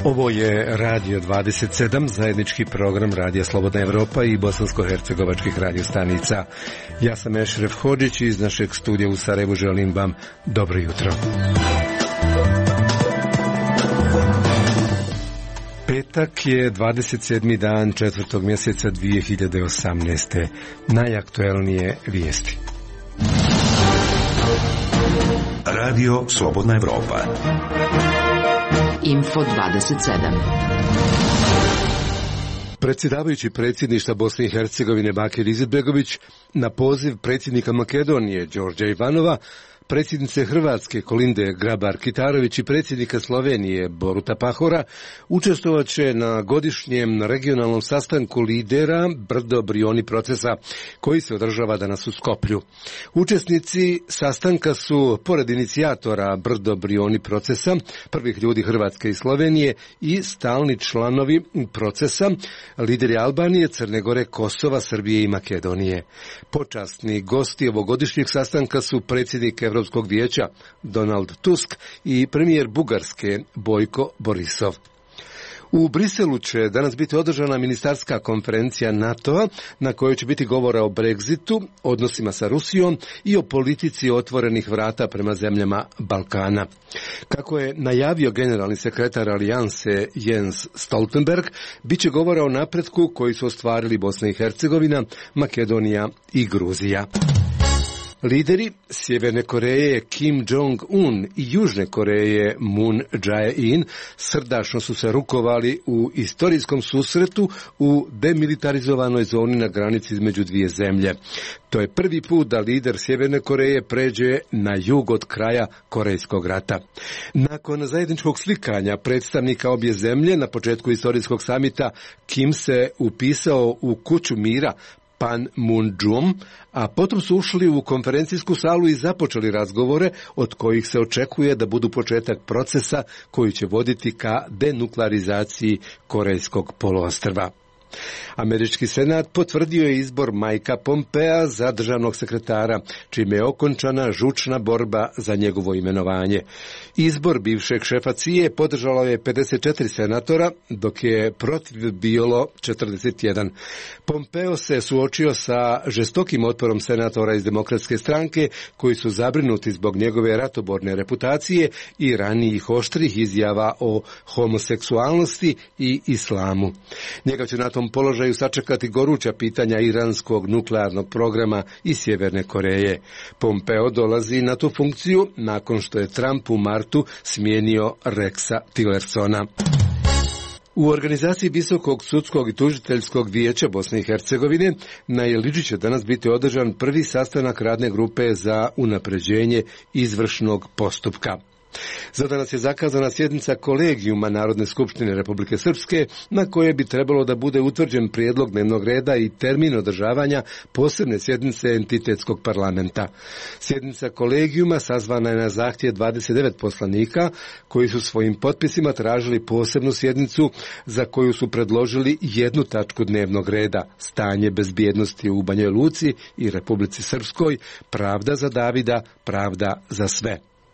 Ovo je Radio 27, zajednički program Radija Slobodna Evropa i bosansko-hercegovačkih radiostanica. Ja sam Ešref Hodžić i iz našeg studija u Sarajevu želim vam dobro jutro. Petak je 27. dan 4. mjeseca 2018. Najaktuelnije vijesti. Radio Slobodna Evropa. Info 27. Predsjedavajući predsjedništva Bosne i Hercegovine Bakir Izetbegović na poziv predsjednika Makedonije Đorđa Ivanova, predsjednice Hrvatske Kolinde Grabar-Kitarović i predsjednika Slovenije Boruta Pahora učestvovat će na godišnjem regionalnom sastanku lidera Brdo-Brioni procesa koji se održava danas u Skoplju. Učesnici sastanka su, pored inicijatora Brdo-Brioni procesa, prvih ljudi Hrvatske i Slovenije i stalni članovi procesa, lideri Albanije, Crne Gore, Kosova, Srbije i Makedonije. Počasni gosti ovogodišnjeg sastanka su predsjednik Europskog vijeća Donald Tusk i premijer Bugarske Bojko Borisov. U Briselu će danas biti održana ministarska konferencija NATO-a na kojoj će biti govora o Brexitu, odnosima sa Rusijom i o politici otvorenih vrata prema zemljama Balkana. Kako je najavio generalni sekretar Alijanse Jens Stoltenberg, bit će govora o napretku koji su ostvarili Bosna i Hercegovina, Makedonija i Gruzija. Lideri Sjeverne Koreje Kim Jong-un i Južne Koreje Moon Jae-in srdačno su se rukovali u istorijskom susretu u demilitarizovanoj zoni na granici između dvije zemlje. To je prvi put da lider Sjeverne Koreje pređe na jug od kraja Korejskog rata. Nakon zajedničkog slikanja predstavnika obje zemlje na početku istorijskog samita, Kim se upisao u kuću mira Panmunjom, a potom su ušli u konferencijsku salu i započeli razgovore od kojih se očekuje da budu početak procesa koji će voditi ka denuklearizaciji Korejskog poluostrva. Američki senat potvrdio je izbor Mikea Pompea za državnog sekretara, čime je okončana žučna borba za njegovo imenovanje. Izbor bivšeg šefa CIA podržalo je 54 senatora, dok je protiv bilo 41. Pompeo se suočio sa žestokim otporom senatora iz Demokratske stranke, koji su zabrinuti zbog njegove ratoborne reputacije i ranijih oštrih izjava o homoseksualnosti i islamu. Njega će na tom položaju sačekati goruća pitanja iranskog nuklearnog programa i Sjeverne Koreje. Pompeo dolazi na tu funkciju nakon što je Trump u martu smijenio Rexa Tillersona. U organizaciji Visokog sudskog i tužiteljskog vijeća Bosne i Hercegovine na Iliđi će danas biti održan prvi sastanak radne grupe za unapređenje izvršnog postupka. Za danas je zakazana sjednica kolegijuma Narodne skupštine Republike Srpske, na kojoj bi trebalo da bude utvrđen prijedlog dnevnog reda i termin održavanja posebne sjednice entitetskog parlamenta. Sjednica kolegijuma sazvana je na zahtjev 29 poslanika koji su svojim potpisima tražili posebnu sjednicu za koju su predložili jednu tačku dnevnog reda: stanje bezbjednosti u Banja Luci i Republici Srpskoj, pravda za Davida, pravda za sve.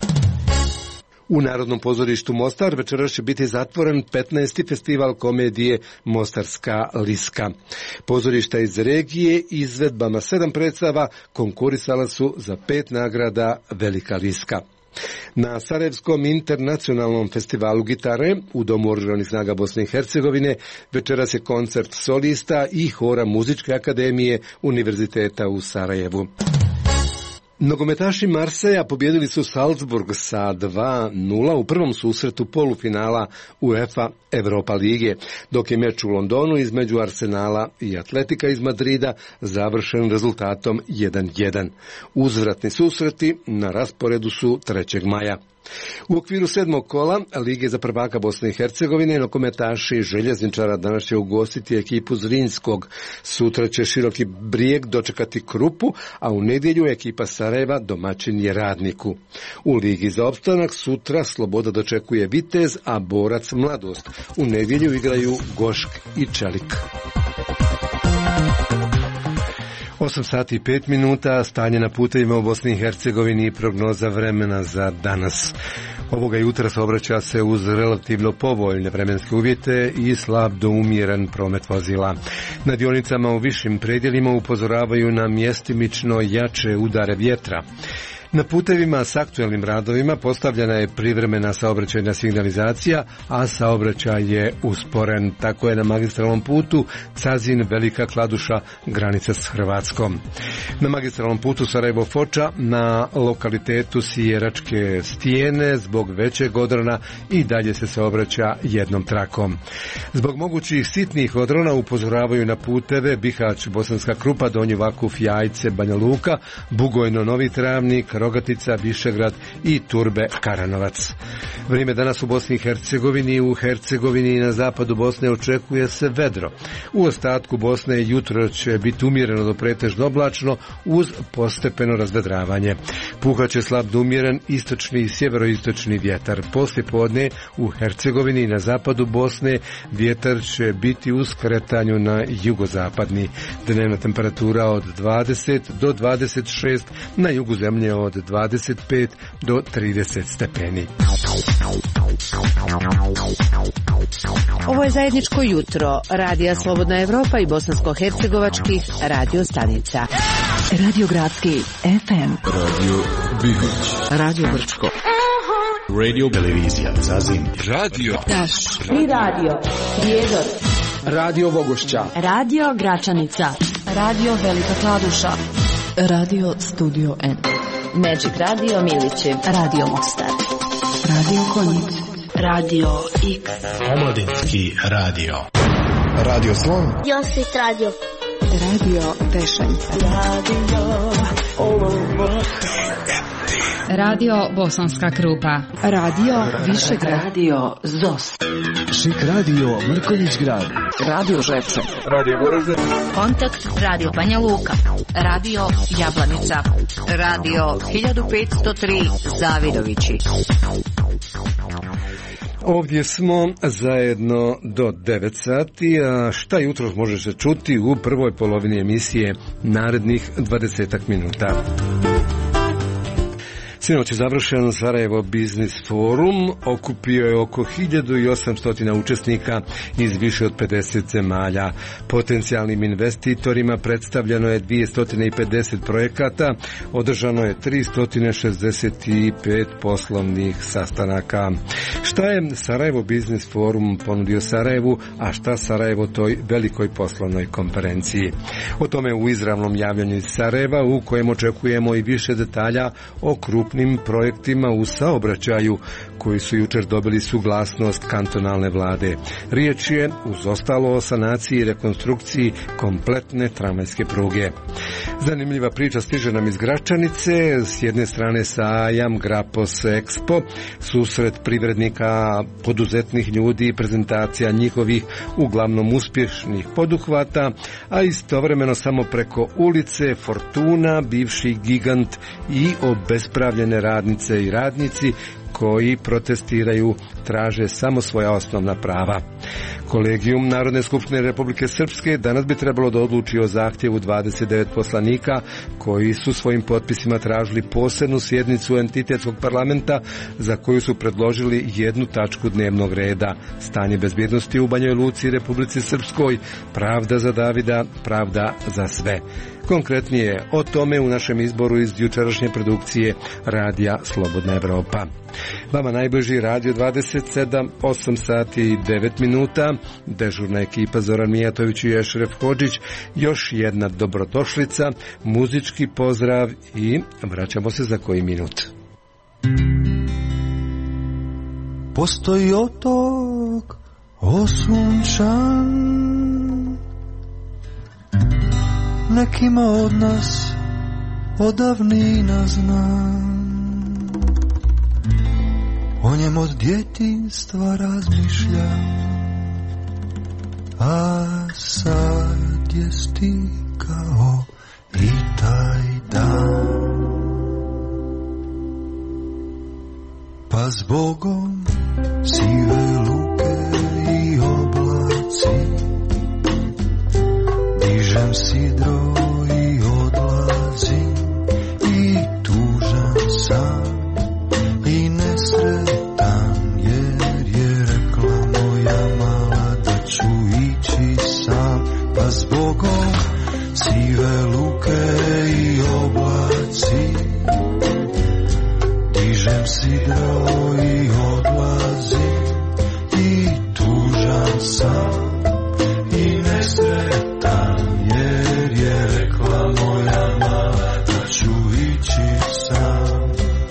U Narodnom pozorištu Mostar večeras će biti zatvoren 15. festival komedije Mostarska liska. Pozorišta iz regije izvedbama 7 predstava konkurisala su za 5 nagrada Velika liska. Na Sarajevskom internacionalnom festivalu gitare u Domu oružanih snaga Bosne i Hercegovine večeras je koncert solista i hora Muzičke akademije Univerziteta u Sarajevu. Nogometaši Marseja pobjedili su Salzburg sa 2:0 u prvom susretu polufinala UEFA Europa lige, dok je meč u Londonu između Arsenala i Atletika iz Madrida završen rezultatom 1:1. Uzvratni susreti na rasporedu su 3. maja. U okviru 7. kola Lige za prvaka Bosne i Hercegovine nogometaši Željezničara danas će ugostiti ekipu Zrinskog. Sutra će Široki Brijeg dočekati Krupu, a u nedjelju ekipa Sarajeva domaćin je Radniku. U Ligi za opstanak sutra Sloboda dočekuje Vitez, a Borac Mladost. U nedjelju igraju Gošk i Čelik. 8 sati i 5 minuta, stanje na putevima u Bosni i Hercegovini i prognoza vremena za danas. Ovoga jutra saobraća se uz relativno povoljne vremenske uvjete i slab do umjeren promet vozila. Na dionicama u višim predjelima upozoravaju na mjestimično jače udare vjetra. Na putevima s aktuelnim radovima postavljena je privremena saobraćajna signalizacija, a saobraćaj je usporen. Tako je na magistralnom putu Cazin Velika Kladuša, granica s Hrvatskom. Na magistralnom putu Sarajevo-Foča na lokalitetu Sijeračke stijene zbog većeg odrona i dalje se saobraća jednom trakom. Zbog mogućih sitnih odrona upozoravaju na puteve Bihać, Bosanska Krupa, Donji Vakuf, Jajce, Banja Luka, Bugojno, Novi Travnik, Rogatica, Višegrad i Turbe, Karanovac. Vrijeme danas u Bosni i Hercegovini. U Hercegovini i na zapadu Bosne očekuje se vedro. U ostatku Bosne jutro će biti umjereno do pretežno oblačno uz postepeno razvedravanje. Puhaće slab do umjeren istočni i sjeveroistočni vjetar. Poslije podne u Hercegovini i na zapadu Bosne vjetar će biti u skretanju na jugozapadni. Dnevna temperatura od 20 do 26, na jugu zemlje od 25 do 30 stepeni. Ovo je zajedničko jutro Radija Slobodna Evropa i bosansko-hercegovačkih radio stanica. Radio Gradski FM, Radio Bihać, Radio Brčko, Radio Televizija Zazim, Radio Taš, I radio Prijedor, Radio Vogošća, Radio Gračanica, Radio Velika Kladuša, Radio Studio N, Magic Radio Milićev, Radio Mostar, Radio Konjic, Radio X, Omladinski radio, Radio Slon, Josip Radio, Radio Tešanj, Radio Bosanska Krupa, Radio Višegrad, Radio Zos, Šik Radio Mrkonjić Grad, Radio Žepče, Radio Goražde, Kontakt Radio Banja Luka, Radio Jablanica, Radio 1503 Zavidovići. Ovdje smo zajedno do 9 sati, a šta jutro može se čuti u prvoj polovini emisije narednih 20 minuta. Sinoć je završen Sarajevo Biznis Forum, okupio je oko 1800 učesnika iz više od 50 zemalja. Potencijalnim investitorima predstavljeno je 250 projekata, održano je 365 poslovnih sastanaka. Šta je Sarajevo Biznis Forum ponudio Sarajevu, a šta Sarajevo toj velikoj poslovnoj konferenciji? O tome u izravnom javljanju iz Sarajeva, u kojem očekujemo i više detalja o krupnim projektima u saobraćaju koji su jučer dobili suglasnost kantonalne vlade. Riječ je uz ostalo o sanaciji i rekonstrukciji kompletne tramvajske pruge. Zanimljiva priča stiže nam iz Gračanice, s jedne strane sajam Grapos Expo, susret privrednika, poduzetnih ljudi, prezentacija njihovih uglavnom uspješnih poduhvata, a istovremeno samo preko ulice Fortuna, bivši gigant i obespravljene radnice i radnici koji protestiraju, traže samo svoja osnovna prava. Kolegijum Narodne skupštine Republike Srpske danas bi trebalo da odluči o zahtjevu 29 poslanika koji su svojim potpisima tražili posebnu sjednicu entitetskog parlamenta za koju su predložili jednu tačku dnevnog reda: stanje bezbjednosti u Banjoj Luci i Republici Srpskoj, pravda za Davida, pravda za sve. Konkretnije o tome u našem izboru iz jučerašnje produkcije Radija Slobodna Evropa. Vama najbliži Radio 27, 8 sati i 9 minuta, dežurna ekipa Zoran Mijatović i Ešref Hodžić, još jedna dobrodošlica, muzički pozdrav i vraćamo se za koji minut. Postoji otok osunčan, nekima od nas odavnina znam, o njem od djetinjstva razmišljam, a sad je stigao i taj dan. Pa zbogom sive luke i oblaci, dižem sidro i odlazim, i tužan sam i nesretan Bogom sive luke i oblaci. Dižem sidro i odlazim i tužan sam i nesretan, jer je rekla moja mama da ću ići sam.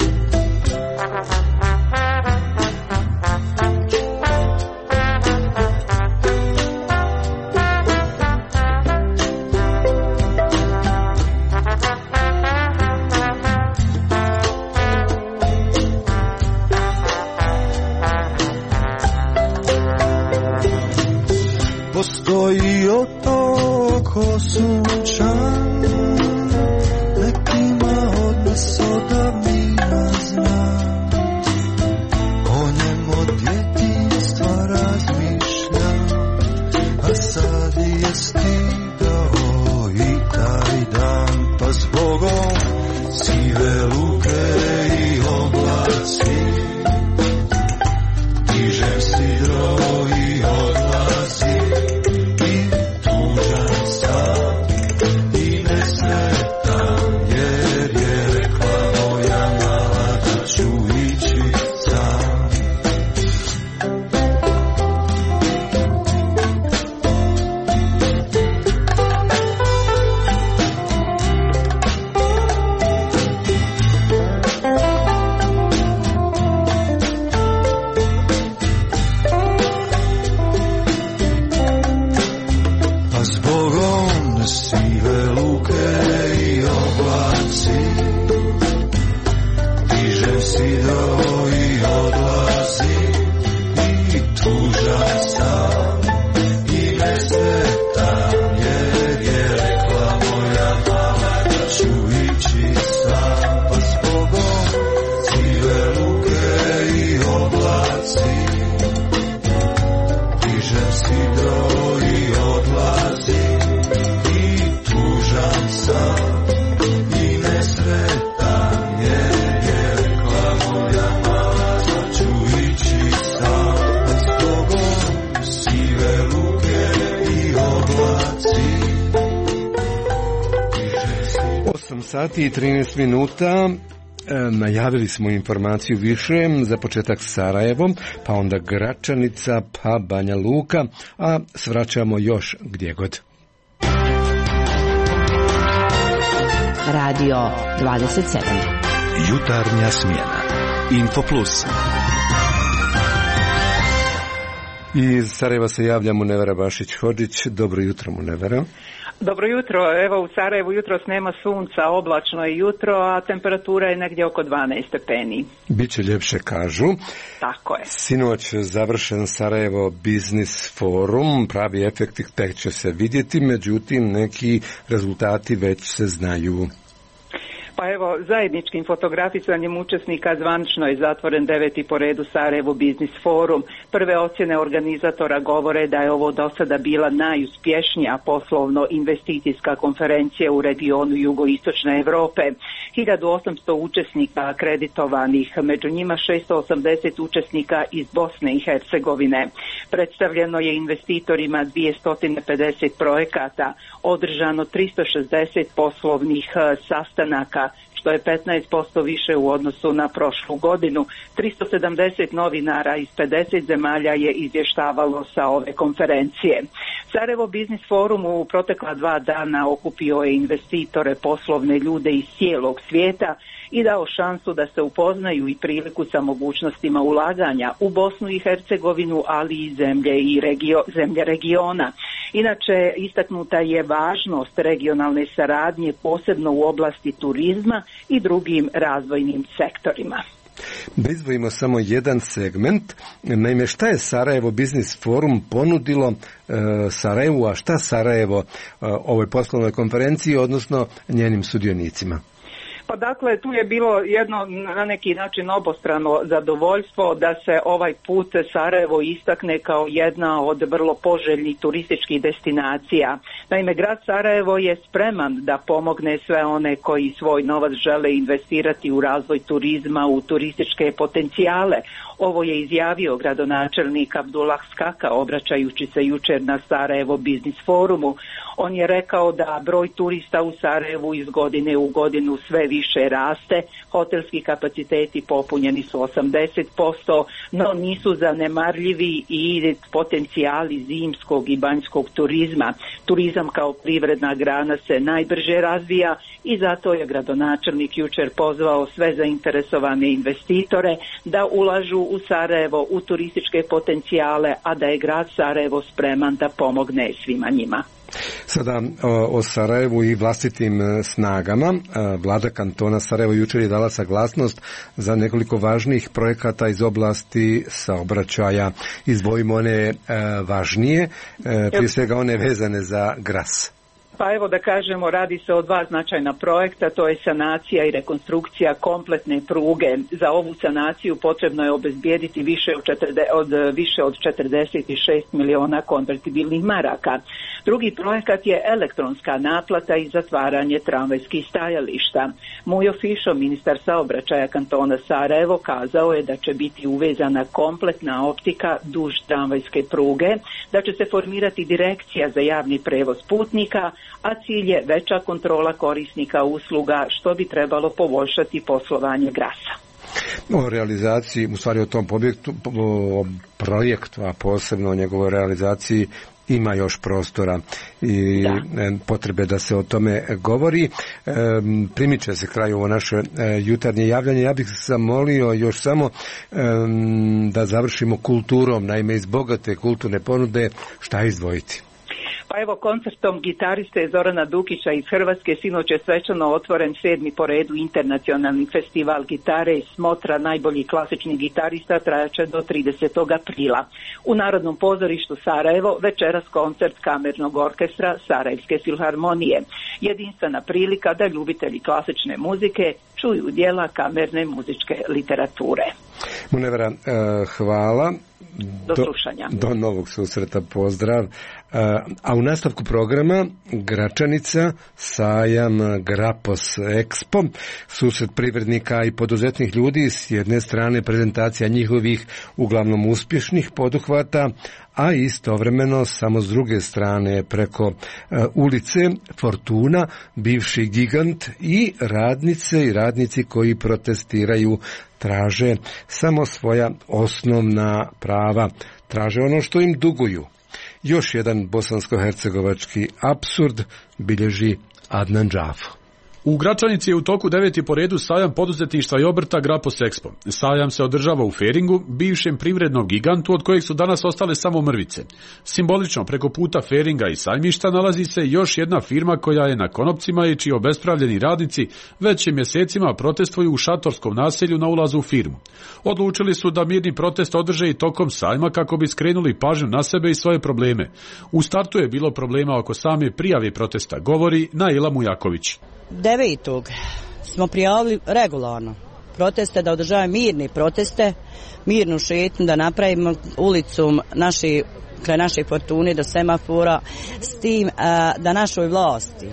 Postoji otok sunčan, nekima od nas odavnina znam. O njem od djetinjstva razmišljam, a sad je stigao i taj dan. Pa s Bogom sive luke i oblaci, dižem sidro i odlazim i tužan sam i nesretan, jer je rekla moja mala da ću ići sam. Sive luke i oblaci, dižem sidro i odlazim i tužan sam i nesretan, jer je rekla moja mama da ću ići sam. Pa s Bogom sive luke i oblaci, dižem sidro i odlazim tužan sam i nesretan, jer je rekla moja mama da ću ići sam. S Bogom sive luke i oblaci. 8 sati i 13 minuta. Najavili smo informaciju više, za početak Sarajevo, pa onda Gračanica, pa Banja Luka, a svraćamo još gdje god. Radio 27. Jutarnja smjena. Info Plus. Iz Sarajeva se javlja Munevera Bašić-Hodžić. Dobro jutro, Munevera. Dobro jutro. Evo u Sarajevu jutros nema sunca, oblačno je jutro, a temperatura je negdje oko 12 stepeni. Biće ljepše, kažu. Tako je. Sinoć završen Sarajevo Business Forum, pravi efekti tek će se vidjeti, međutim neki rezultati već se znaju. Pa evo, zajedničkim fotografisanjem učesnika zvanično je zatvoren 9. po redu Sarajevo Business Forum. Prve ocjene organizatora govore da je ovo do sada bila najuspješnija poslovno-investicijska konferencija u regionu jugoistočne Europe. 1800 učesnika akreditovanih, među njima 680 učesnika iz Bosne i Hercegovine. Predstavljeno je investitorima 250 projekata, održano 360 poslovnih sastanaka, što je 15% više u odnosu na prošlu godinu. 370 novinara iz 50 zemalja je izvještavalo sa ove konferencije. Sarajevo Business Forum u protekla 2 dana okupio je investitore, poslovne ljude iz cijelog svijeta i dao šansu da se upoznaju i priliku sa mogućnostima ulaganja u Bosnu i Hercegovinu, ali i zemlje regiona. Inače, istaknuta je važnost regionalne saradnje, posebno u oblasti turizma i drugim razvojnim sektorima. Da izdvojimo samo jedan segment, naime šta je Sarajevo Business Forum ponudilo Sarajevu, a šta Sarajevo ovoj poslovnoj konferenciji, odnosno njenim sudionicima? Pa Pa dakle, tu je bilo jedno na neki način obostrano zadovoljstvo da se ovaj put Sarajevo istakne kao jedna od vrlo poželjnih turističkih destinacija. Naime, grad Sarajevo je spreman da pomogne sve one koji svoj novac žele investirati u razvoj turizma, u turističke potencijale. Ovo je izjavio gradonačelnik Abdullah Skaka obraćajući se jučer na Sarajevo Biznis forumu. On je rekao da broj turista u Sarajevu iz godine u godinu sve više raste, hotelski kapaciteti popunjeni su 80%, no nisu zanemarljivi i potencijali zimskog i banjskog turizma. Turizam kao privredna grana se najbrže razvija i zato je gradonačelnik jučer pozvao sve zainteresovane investitore da ulažu u Sarajevo, u turističke potencijale, a da je grad Sarajevo spreman da pomogne svima njima. Sada o Sarajevu i vlastitim snagama. Vlada kantona Sarajevo jučer je dala saglasnost za nekoliko važnih projekata iz oblasti saobraćaja. Izdvojimo one važnije, prije svega one vezane za Gras. Pa evo da kažemo, radi se o dva značajna projekta, to je sanacija i rekonstrukcija kompletne pruge. Za ovu sanaciju potrebno je obezbijediti više od 46 miliona konvertibilnih maraka. Drugi projekat je elektronska naplata i zatvaranje tramvajskih stajališta. Mujo Fišo, ministar saobraćaja kantona Sarajevo, kazao je da će biti uvezana kompletna optika duž tramvajske pruge, da će se formirati direkcija za javni prevoz putnika, a cilj je veća kontrola korisnika usluga, što bi trebalo poboljšati poslovanje Grasa. O realizaciji, u stvari o tom projektu, a posebno o njegovoj realizaciji, ima još prostora i potrebe da se o tome govori. Primiče se kraju ovo naše jutarnje javljanje. Ja bih zamolio još samo da završimo kulturom. Naime, iz bogate kulturne ponude šta izdvojiti? Pa evo, koncertom gitariste Zorana Dukića iz Hrvatske sinoć je svečano otvoren 7. po redu internacionalni festival gitare i smotra najboljih klasičnih gitarista trajaće do 30. aprila. U Narodnom pozorištu Sarajevo večeras koncert kamernog orkestra Sarajevske filharmonije. Jedinstvena prilika da ljubitelji klasične muzike čuju djela kamerne muzičke literature. Munevra, hvala. Do slušanja. Do novog susreta, pozdrav. A u nastavku programa Gračanica, sajam Grapos Expo, susret privrednika i poduzetnih ljudi, s jedne strane prezentacija njihovih uglavnom uspješnih poduhvata, a istovremeno samo s druge strane preko ulice Fortuna, bivši gigant i radnice i radnici koji protestiraju, traže samo svoja osnovna prava, traže ono što im duguju. Još jedan bosansko-hercegovački apsurd bilježi Adnan Džafo. U Gračanici je u toku 9. po redu sajam poduzetništva i obrta Grapos Expo. Sajam se održava u Feringu, bivšem privrednom gigantu od kojeg su danas ostale samo mrvice. Simbolično preko puta Feringa i sajmišta nalazi se još jedna firma koja je na konopcima i čiji obespravljeni radnici već mjesecima protestuju u šatorskom naselju na ulazu u firmu. Odlučili su da mirni protest održe i tokom sajma kako bi skrenuli pažnju na sebe i svoje probleme. U startu je bilo problema oko same prijave protesta, govori Naila Mujaković. 9. smo prijavili regularno proteste, da održavamo mirni proteste, mirnu šetnju, da napravimo ulicu kraj naše Fortune do semafora, s tim da našoj vlasti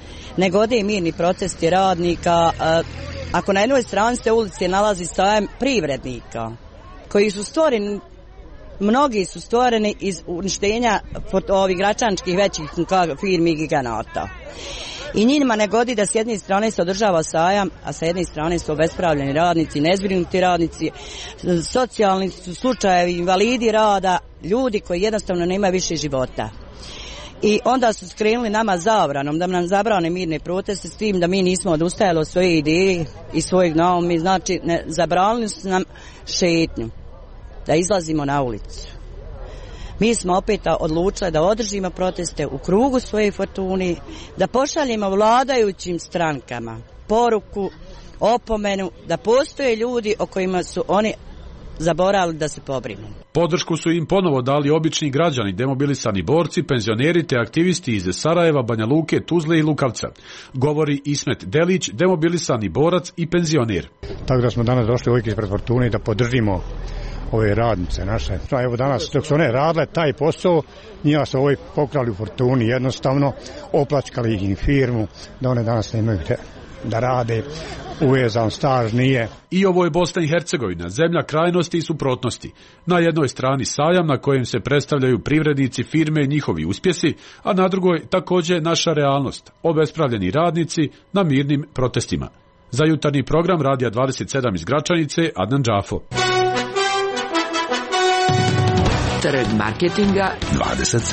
ne gode mirni protesti radnika. Ako na jednoj strani te ulici nalazi sajam privrednika koji su stvoreni, mnogi su stvoreni iz uništenja ovih gračančkih većih firmi giganata. I njima ne godi da s jedne strane se održava sajam, a sa jedne strane su obespravljeni radnici, nezbrinuti radnici, socijalni slučajevi, invalidi rada, ljudi koji jednostavno nemaju više života. I onda su skrenuli nama zabranom, da nam zabrane mirne proteste, s tim da mi nismo odustajali od svoje ideje i svojeg nauma. Znači, zabranili su nam šetnju, da izlazimo na ulicu. Mi smo opet odlučili da održimo proteste u krugu svoje Fortune, da pošaljemo vladajućim strankama poruku, opomenu, da postoje ljudi o kojima su oni zaboravili da se pobrinu. Podršku su im ponovo dali obični građani, demobilisani borci, penzioneri te aktivisti iz Sarajeva, Banja Luke, Tuzle i Lukavca. Govori Ismet Delić, demobilisani borac i penzioner. Tako da smo danas došli uvijek ispred Fortune da podržimo ove radnice naše. Evo danas dok su one radile taj posao, njima su ovaj pokrali u Fortuni, jednostavno oplačkali im firmu, da one danas nemaju da rade, uvezan staž nije. I ovo je Bosna i Hercegovina, zemlja krajnosti i suprotnosti. Na jednoj strani sajam na kojem se predstavljaju privrednici, firme i njihovi uspjesi, a na drugoj također naša realnost, obespravljeni radnici na mirnim protestima. Za jutarnji program Radija 27 iz Gračanice, Adnan Džafo. Trg marketinga 27.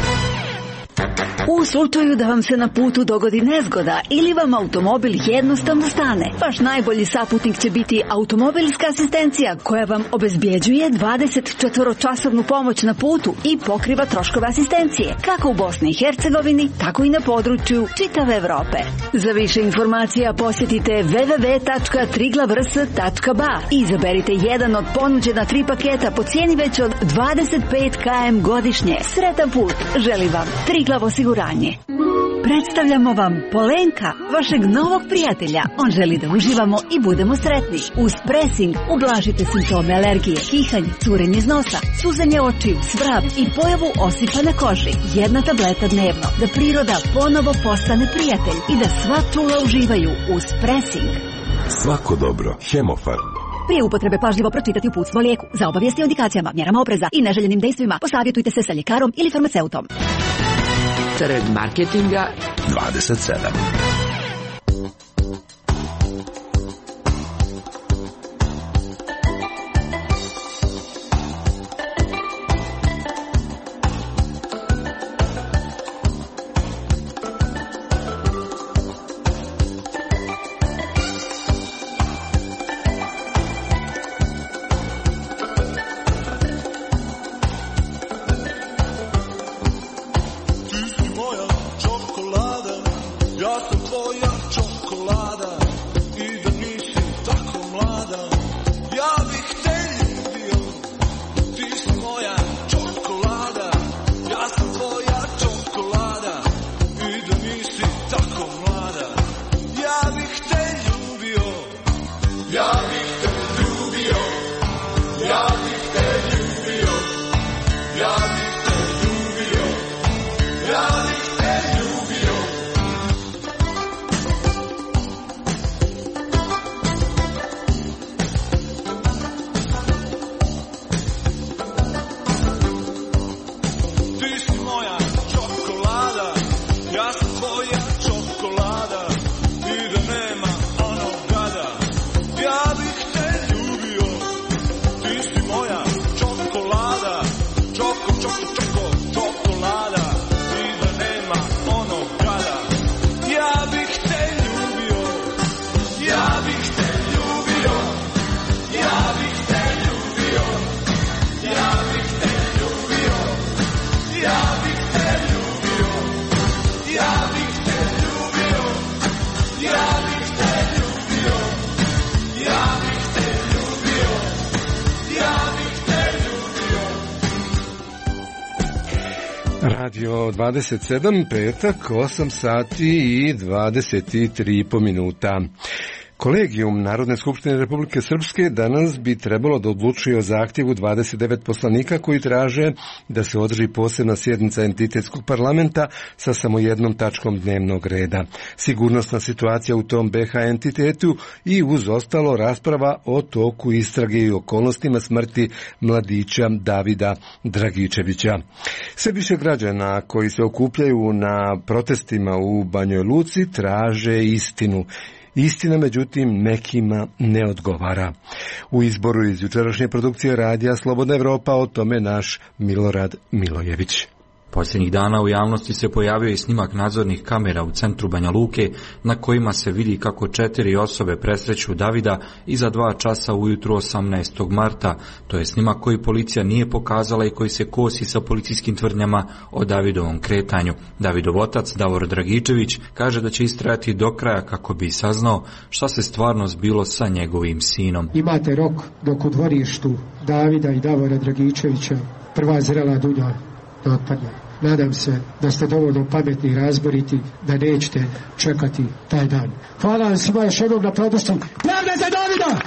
U slučaju da vam se na putu dogodi nezgoda ili vam automobil jednostavno stane, vaš najbolji saputnik će biti automobilska asistencija koja vam obezbjeđuje 24-časovnu pomoć na putu i pokriva troškove asistencije, kako u Bosni i Hercegovini, tako i na području čitave Evrope. Za više informacija posjetite www.triglavrs.ba i izaberite jedan od ponuđena 3 paketa po cijeni već od 25 km godišnje. Sretan put želi vam Triglav osiguranje. Predstavljamo vam Polenka, vašeg novog prijatelja. On želi da uživamo i budemo sretni. Uz presing ublažite simptome alergije, kihanje, curenje iz nosa, suzanje očiju, svrab i pojavu osipa na koži. 1 tableta dnevno, da priroda ponovo postane prijatelj i da sva čula uživaju uz presing. Svako dobro. Hemofarm. Prije upotrebe pažljivo pročitati uputstvo o lijeku. Za obavijesti o indikacijama, mjerama opreza i neželjenim dejstvima posavjetujte se sa ljekarom ili farmaceutom. Trg marketinga 27. Radio 27, petak, 8 sati i 23,5 minuta. Kolegijum Narodne skupštine Republike Srpske danas bi trebalo da odlučuje o zahtjevu 29 poslanika koji traže da se održi posebna sjednica entitetskog parlamenta sa samo jednom tačkom dnevnog reda. Sigurnosna situacija u tom BH entitetu i uz ostalo rasprava o toku istrage i okolnostima smrti mladića Davida Dragičevića. Sve više građana koji se okupljaju na protestima u Banjoj Luci traže istinu. Istina, međutim, nekima ne odgovara. U izboru iz jučerašnje produkcije radija Slobodna Evropa o tome naš Milorad Milojević. Posljednjih dana u javnosti se pojavio i snimak nadzornih kamera u centru Banja Luke na kojima se vidi kako 4 osobe presreću Davida iza 2 časa ujutro 18. marta. To je snimak koji policija nije pokazala i koji se kosi sa policijskim tvrdnjama o Davidovom kretanju. Davidov otac Davor Dragičević kaže da će istrajati do kraja kako bi saznao šta se stvarno zbilo sa njegovim sinom. Imate rok dok u dvorištu Davida i Davora Dragičevića prva zrela dunja da otpadne. Nadam se da ste dovoljno pametni i razboriti da nećete čekati taj dan. Hvala vam svima još jednom na podršci. Pravda za Davida!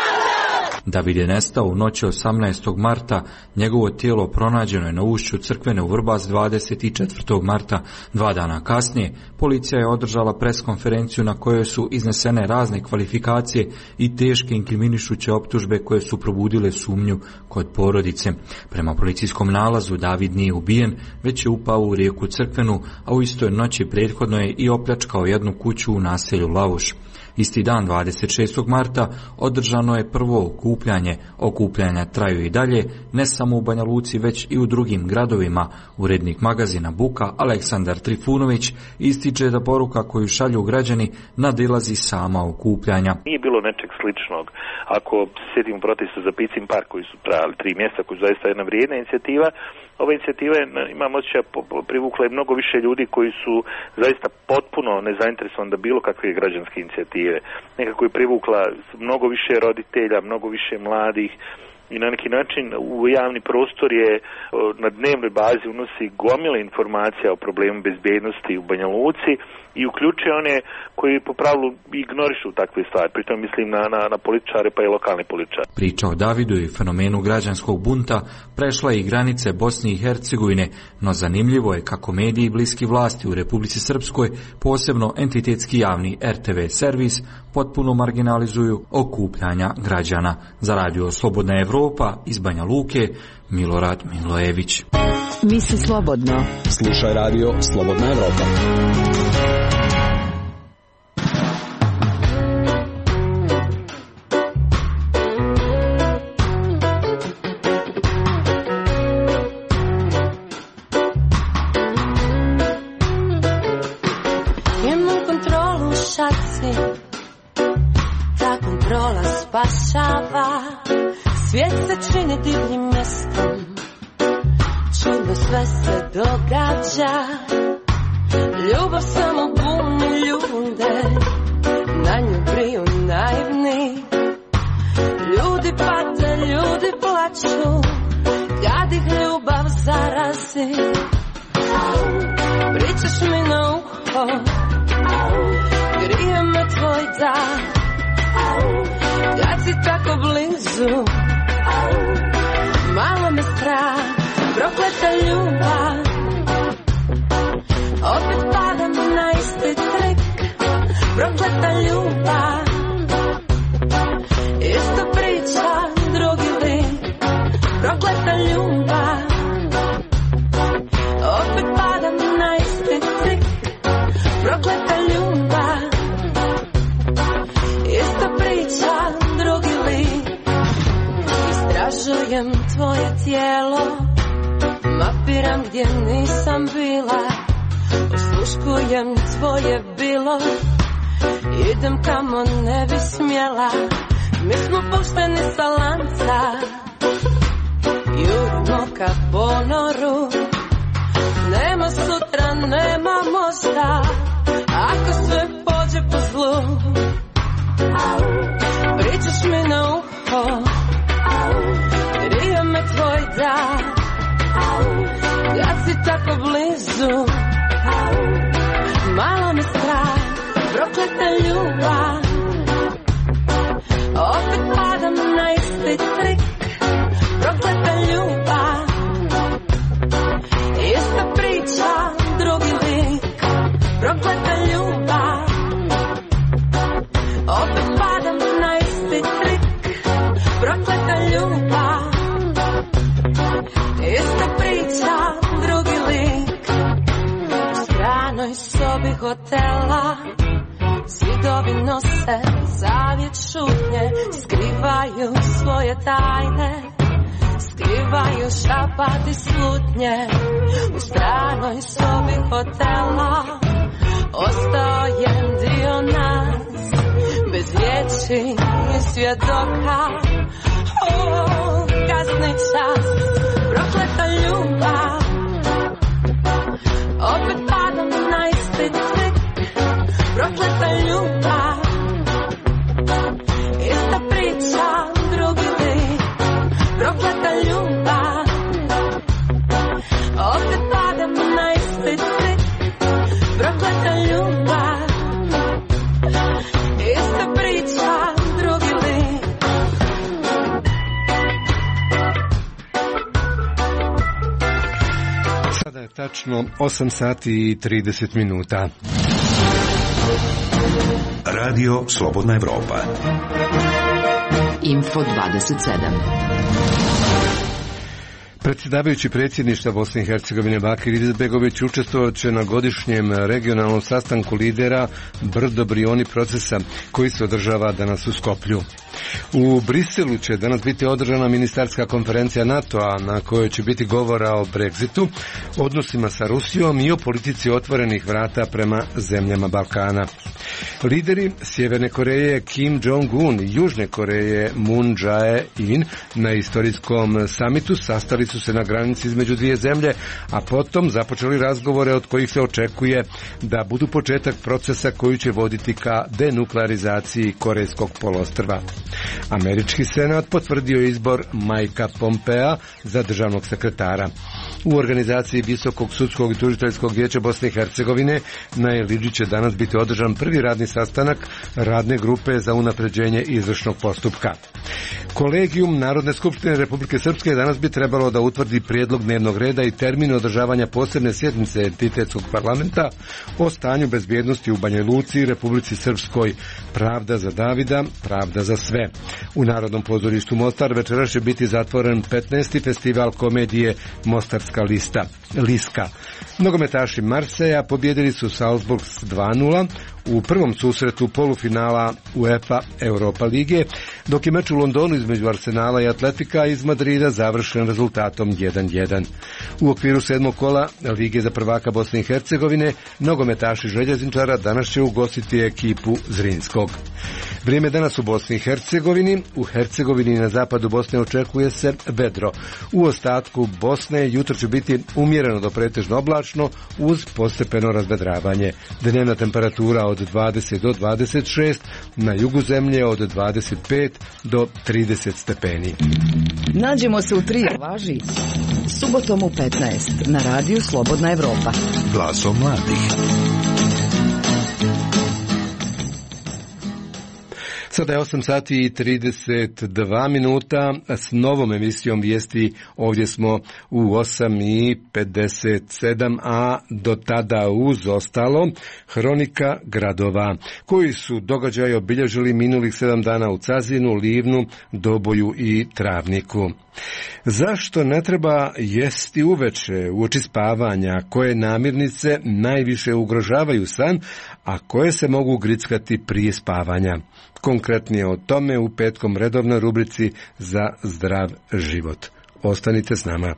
David je nestao u noći 18. marta, njegovo tijelo pronađeno je na ušću Crkvene u Vrbas 24. marta. 2 dana kasnije, policija je održala preskonferenciju na kojoj su iznesene razne kvalifikacije i teške inkriminišuće optužbe koje su probudile sumnju kod porodice. Prema policijskom nalazu David nije ubijen, već je upao u rijeku Crkvenu, a u istoj noći prethodno je i opljačkao jednu kuću u naselju Lavuš. Isti dan, 26. marta, održano je prvo okupljanje. Okupljanja traju i dalje, ne samo u Banja Luci, već i u drugim gradovima. Urednik magazina Buka, Aleksandar Trifunović, ističe da poruka koju šalju građani nadilazi sama okupljanja. Nije bilo nečeg sličnog. Ako sjedimo protesta za Picin Park koji su trajali 3 mjeseca, koji su zaista jedna vrijedna inicijativa, ova inicijativa je, imam osjećaj, privukla je mnogo više ljudi koji su zaista potpuno nezainteresovani da bilo kakve građanske inicijative. Nekako je privukla mnogo više roditelja, mnogo više mladih i na neki način u javni prostor je na dnevnoj bazi unosi gomile informacija o problemu bezbednosti u Banja Luci i uključuje one koji po pravilu ignorišu takve stvari. Pritom mislim na političare pa i lokalne političare. Priča o Davidu i fenomenu građanskog bunta prešla i granice Bosne i Hercegovine, no zanimljivo je kako mediji bliski vlasti u Republici Srpskoj, posebno entitetski javni RTV servis, potpuno marginalizuju okupljanja građana. Za radio Slobodna Evropa iz Banja Luke, Milorad Milojević. Misli slobodno. Slušaj radio Slobodna Evropa. Spašava, svijet se čini divljim mjestom, čudno sve se događa, ljubav samo buni ljude, na nju briju naivni, ljudi pate, ljudi plaću, kad ih ljubav zarazi, pričaš mi na uho, grije me tvoj dan, kad si tako blizu, malo me strah, prokleta ljubav, opet padam na isti trik, prokleta ljubav, isto priča, drugi lik, prokleta ljubav, opet padam na isti trik, prokleta ljubav, isto priča, drugi lik. Istražujem tvoje tijelo, mapiram gdje nisam bila, osluškujem tvoje bilo, idem kamo ne bi smjela, mi smo pušteni sa lanca, jurimo ka ponoru, nema sutra, nema možda, ako sve pođe po zlu, pričaš mi na uho, grije me tvoj dan, kad si tako blizu, malo me strah, prokleta ljubav, opet padam na isti trik, prokleta ljubav, ista priča, drugi lik, prokleta ljubav, opet padam na isti trik, prokleta ljubav, ista priča, drugi lik. U stranoj sobi hotela zidovi nose zavjet šutnje, skrivaju svoje tajne, Skrivaju šapati slutnje u stranoj sobi hotela. Ostao je dio nas bez riječi i svjedoka. Kasni čas, prokleta ljubav, opet padam na isti trik. Prokleta ljubav, ista priča, drugi lik. Prokleta ljubav, opet padam na isti trik. Prokleta ljubav, ista priča, drugi lik. Sada je tačno 8 sati i 30 minuta. Radio Slobodna Evropa. Info 27. Predsjedavajući predsjedništva Bosne i Hercegovine Bakir Izetbegović učestvovat će na godišnjem regionalnom sastanku lidera Brdo-Brioni procesa koji se održava danas u Skoplju. U Briselu će danas biti održana ministarska konferencija NATO-a na kojoj će biti govora o Brexitu, odnosima sa Rusijom i o politici otvorenih vrata prema zemljama Balkana. Lideri Sjeverne Koreje Kim Jong-un i Južne Koreje Moon Jae-in na istorijskom samitu sastali su se na granici između dvije zemlje, a potom započeli razgovore od kojih se očekuje da budu početak procesa koji će voditi ka denuklearizaciji Korejskog poluostrva. Američki senat potvrdio izbor Mikea Pompea za državnog sekretara. U organizaciji Visokog sudskog i tužiteljskog vijeća Bosne i Hercegovine na Iliđi će danas biti održan prvi radni sastanak radne grupe za unapređenje izvršnog postupka. Kolegijum Narodne skupštine Republike Srpske danas bi trebalo da utvrdi prijedlog dnevnog reda i termin održavanja posebne sjednice entitetskog parlamenta o stanju bezbjednosti u Banja Luci i Republici Srpskoj. Pravda za Davida, pravda za sve. U Narodnom pozorištu Mostar večeras će biti zatvoren 15. festival komedije Mostarska Liska. Nogometaši Marseja pobjedili su Salzburg s 2:0 u prvom susretu polufinala UEFA Europa lige, dok je meč u Londonu između Arsenala i Atletika iz Madrida završen rezultatom 1:1. U okviru 7. kola Lige za prvaka Bosne i Hercegovine nogometaši Željezničara danas će ugostiti ekipu Zrinskog. Vrijeme danas u Bosni i Hercegovini. U Hercegovini i na zapadu Bosne očekuje se vedro. U ostatku Bosne jutro će biti umjereno do pretežno oblačno uz postepeno razvedravanje. Dnevna temperatura od 20 do 26, na jugu zemlje od 25 do 30 stepeni. Nađemo se u Trio važi subotom u 15 na radiju Slobodna Evropa. Glasom mladih. Sada je 8 sati i 32 minuta s novom emisijom vijesti. Ovdje smo u 8:57, a do tada uz ostalo hronika gradova koji su događaje obilježili minulih 7 dana u Cazinu, Livnu, Doboju i Travniku. Zašto ne treba jesti uveče uoči spavanja? Koje namirnice najviše ugrožavaju san, a koje se mogu grickati prije spavanja? Konkretnije o tome u petkom redovnoj rubrici za zdrav život. Ostanite s nama.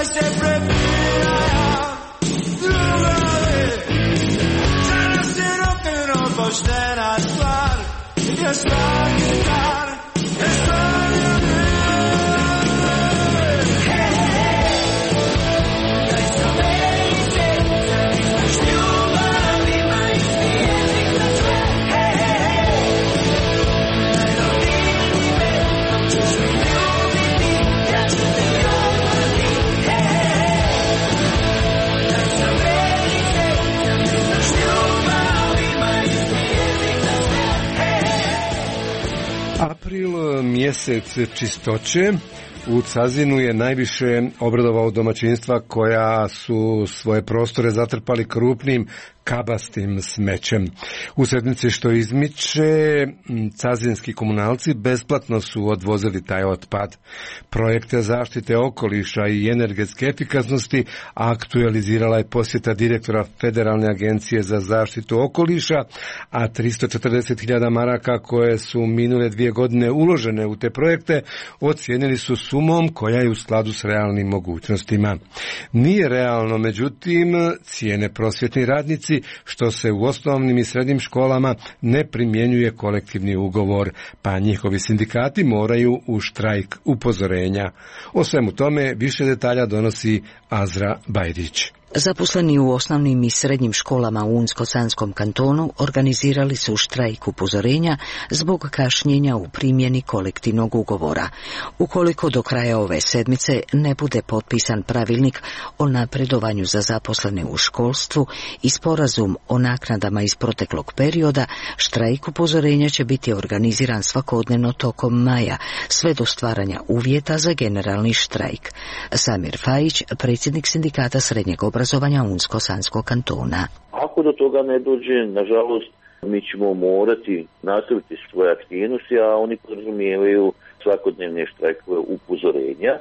Kaj se prepiraja ljubavi. Danas je rock'n'roll poštena stvar. Jer svaki dan je stavljam. April, mjesec čistoće, u Cazinu je najviše obradovao domaćinstva koja su svoje prostore zatrpali krupnim kabastim smećem. U sedmici što izmiče, cazinski komunalci besplatno su odvozili taj otpad. Projekte zaštite okoliša i energetske efikasnosti aktualizirala je posjeta direktora Federalne agencije za zaštitu okoliša, a 340.000 maraka koje su minule 2 godine uložene u te projekte ocijenili su sumom koja je u skladu s realnim mogućnostima. Nije realno, međutim, cijene prosvjetni radnici što se u osnovnim i srednjim školama ne primjenjuje kolektivni ugovor, pa njihovi sindikati moraju u štrajk upozorenja. O svemu tome više detalja donosi Azra Bajrić. Zaposleni u osnovnim i srednjim školama u Unsko-Sanskom kantonu organizirali su štrajk upozorenja zbog kašnjenja u primjeni kolektivnog ugovora. Ukoliko do kraja ove sedmice ne bude potpisan pravilnik o napredovanju za zaposlene u školstvu i sporazum o naknadama iz proteklog perioda, štrajk upozorenja će biti organiziran svakodnevno tokom maja, sve do stvaranja uvjeta za generalni štrajk. Samir Fajić, predsjednik sindikata srednjeg obrazovanja Unsko-Sanskog kantona. Ako do toga ne dođe, nažalost, mi ćemo morati nastaviti svoje aktivnosti, a oni podrazumijevaju svakodnevne štrajkove upozorenja.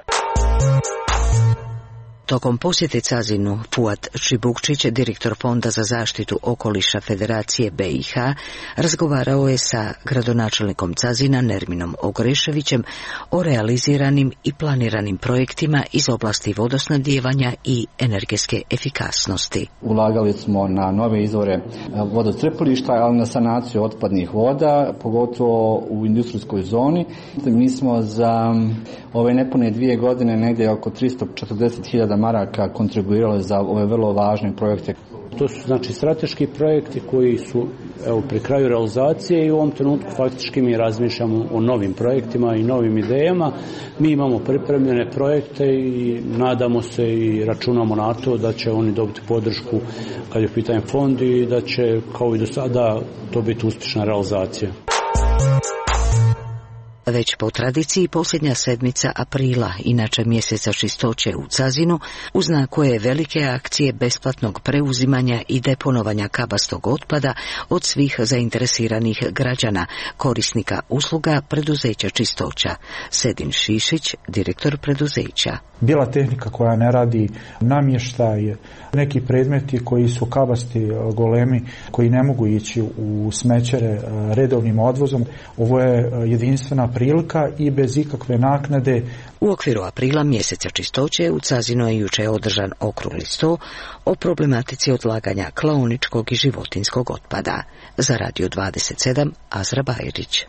Tokom posjete Cazinu, Fuat Čibukčić, direktor Fonda za zaštitu okoliša Federacije BiH, razgovarao je sa gradonačelnikom Cazina Nerminom Ogreševićem o realiziranim i planiranim projektima iz oblasti vodosnabdijevanja i energetske efikasnosti. Ulagali smo na nove izvore vodocrpilišta, ali na sanaciju otpadnih voda, pogotovo u industrijskoj zoni. Mi smo za ove nepune 2 godine negdje oko 340.000 maraka kontribuirali za ove vrlo važne projekte. To su znači strateški projekti koji su pri kraju realizacije i u ovom trenutku faktički mi razmišljamo o novim projektima i novim idejama. Mi imamo pripremljene projekte i nadamo se i računamo na to da će oni dobiti podršku kad je u pitanju fond i da će kao i do sada to biti uspješna realizacija. Već po tradiciji posljednja sedmica aprila, inače mjeseca čistoće u Cazinu, u znaku je velike akcije besplatnog preuzimanja i deponovanja kabastog otpada od svih zainteresiranih građana, korisnika usluga preduzeća Čistoća. Sedin Šišić, direktor preduzeća. Bila tehnika koja ne radi, namještaj, neki predmeti koji su kabasti golemi, koji ne mogu ići u smećere redovnim odvozom. Ovo je jedinstvena prilika i bez ikakve naknade. U okviru aprila mjeseca čistoće u Cazinu je jučer održan okrugli sto o problematici odlaganja klaoničkog i životinjskog otpada. Za Radio 27, Azra Bajrić.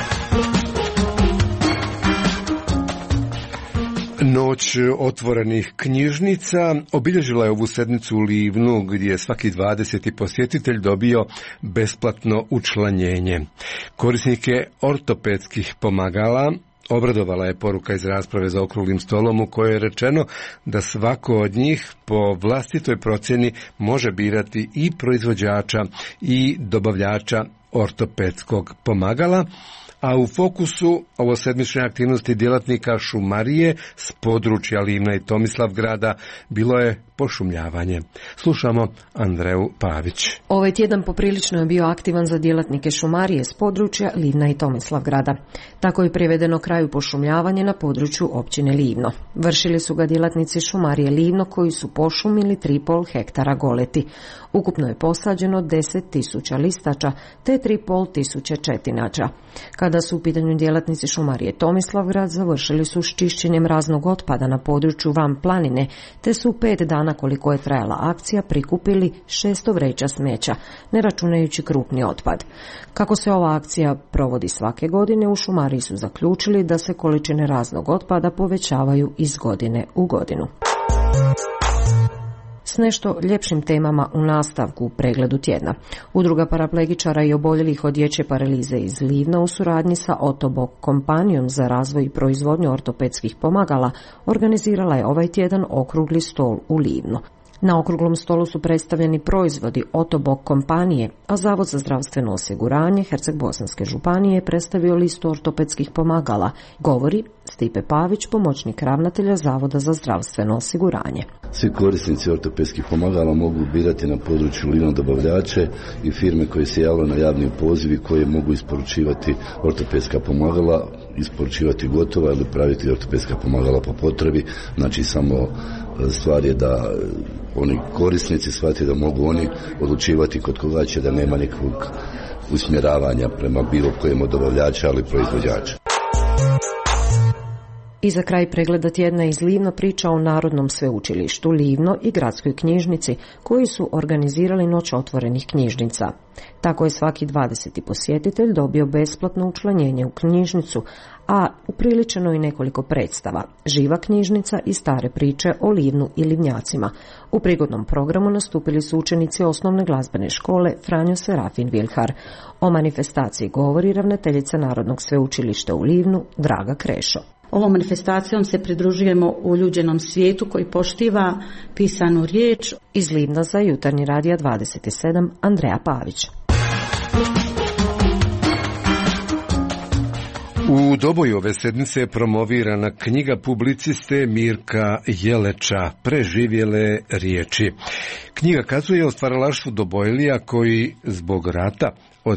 Noć otvorenih knjižnica obilježila je ovu sedmicu u Livnu, gdje je svaki 20. posjetitelj dobio besplatno učlanjenje. Korisnike ortopedskih pomagala obradovala je poruka iz rasprave za okruglim stolom u kojoj je rečeno da svako od njih po vlastitoj procjeni može birati i proizvođača i dobavljača ortopedskog pomagala, a u fokusu ovosedmične aktivnosti djelatnika šumarije s područja Livna i Tomislavgrada bilo je pošumljavanje. Slušamo Andreju Pavić. Ovaj tjedan poprilično je bio aktivan za djelatnike šumarije s područja Livna i Tomislavgrada. Tako je privedeno kraju pošumljavanje na području općine Livno. Vršili su ga djelatnici šumarije Livno koji su pošumili 3,5 hektara goleti. Ukupno je posađeno 10.000 listača te 3,5 tisuće četinača. Kada Kada su u pitanju djelatnici šumarije Tomislavgrad, završili su s čišćenjem raznog otpada na području van planine, te su 5 dana koliko je trajala akcija prikupili 600 vreća smeća, ne računajući krupni otpad. Kako se ova akcija provodi svake godine, u šumariji su zaključili da se količine raznog otpada povećavaju iz godine u godinu. S nešto ljepšim temama u nastavku u pregledu tjedna. Udruga paraplegičara i oboljelih od dječje paralize iz Livna u suradnji sa Otobok kompanijom za razvoj i proizvodnju ortopedskih pomagala organizirala je ovaj tjedan okrugli stol u Livnu. Na okruglom stolu su predstavljeni proizvodi Otobok kompanije, a Zavod za zdravstveno osiguranje Herceg-Bosanske županije je predstavio listu ortopedskih pomagala, govori Stipe Pavić, pomoćnik ravnatelja Zavoda za zdravstveno osiguranje. Svi korisnici ortopedskih pomagala mogu birati na području Livna dobavljače i firme koje se javljaju na javni poziv i koje mogu isporučivati ortopedska pomagala, isporučivati gotova ili praviti ortopedska pomagala po potrebi. Znači samo stvar je da oni korisnici shvate da mogu oni odlučivati kod koga će, da nema nikakvog usmjeravanja prema bilo kojem od dobavljača, ali proizvođača. I za kraj pregleda tjedna iz Livna priča o Narodnom sveučilištu Livno i gradskoj knjižnici koji su organizirali noć otvorenih knjižnica. Tako je svaki 20. posjetitelj dobio besplatno učlanjenje u knjižnicu, a upriličeno i nekoliko predstava, živa knjižnica i stare priče o Livnu i Livnjacima. U prigodnom programu nastupili su učenici osnovne glazbene škole Franjo Serafin Vilhar. O manifestaciji govori ravnateljica Narodnog sveučilišta u Livnu Draga Krešo. Ovom manifestacijom se pridružujemo uljuđenom svijetu koji poštiva pisanu riječ. Iz Livna za Jutarnji radija 27 Andreja Pavić. U Doboju ove sedmice je promovirana knjiga publiciste Mirka Jeleča Preživjele riječi. Knjiga kazuje o stvaralaštvu Dobojlija koji zbog rata od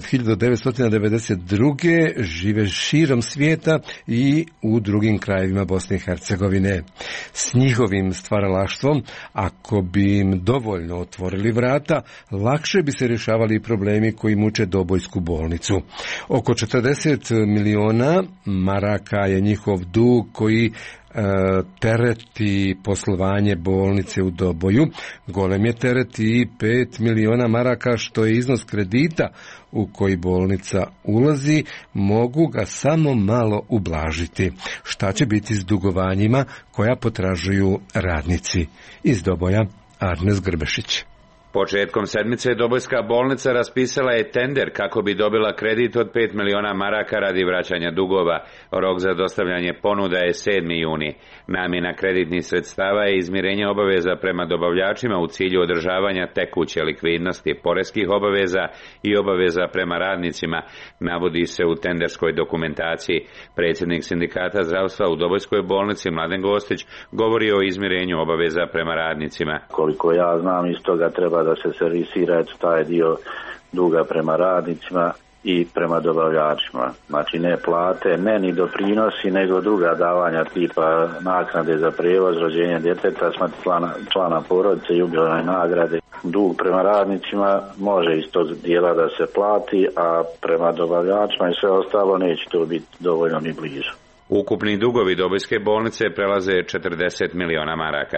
1992. žive širom svijeta i u drugim krajevima Bosne i Hercegovine. S njihovim stvaralaštvom, ako bi im dovoljno otvorili vrata, lakše bi se rješavali problemi koji muče Dobojsku bolnicu. Oko 40 miliona maraka je njihov dug koji tereti poslovanje bolnice u Doboju. Golem je teret i 5 miliona maraka, što je iznos kredita u koji bolnica ulazi, mogu ga samo malo ublažiti. Šta će biti s dugovanjima koja potražuju radnici? Iz Doboja Arnes Grbešić. Početkom sedmice Dobojska bolnica raspisala je tender kako bi dobila kredit od 5 miliona maraka radi vraćanja dugova. Rok za dostavljanje ponuda je 7. juni. Namjena kreditnih sredstava je izmirenje obaveza prema dobavljačima u cilju održavanja tekuće likvidnosti, poreskih obaveza i obaveza prema radnicima, navodi se u tenderskoj dokumentaciji. Predsjednik sindikata zdravstva u Dobojskoj bolnici Mladen Gostić govori o izmirenju obaveza prema radnicima. Koliko ja znam, iz toga treba da se servisira taj dio duga prema radnicima i prema dobavljačima. Znači ne plate, ne ni doprinosi, nego druga davanja tipa naknade za prijevoz, rođenje djeteta, smrti člana porodice, jubilarne nagrade. Dug prema radnicima može iz tog dijela da se plati, a prema dobavljačima i sve ostalo neće to biti dovoljno ni blizu. Ukupni dugovi Dobojske bolnice prelaze 40 miliona maraka.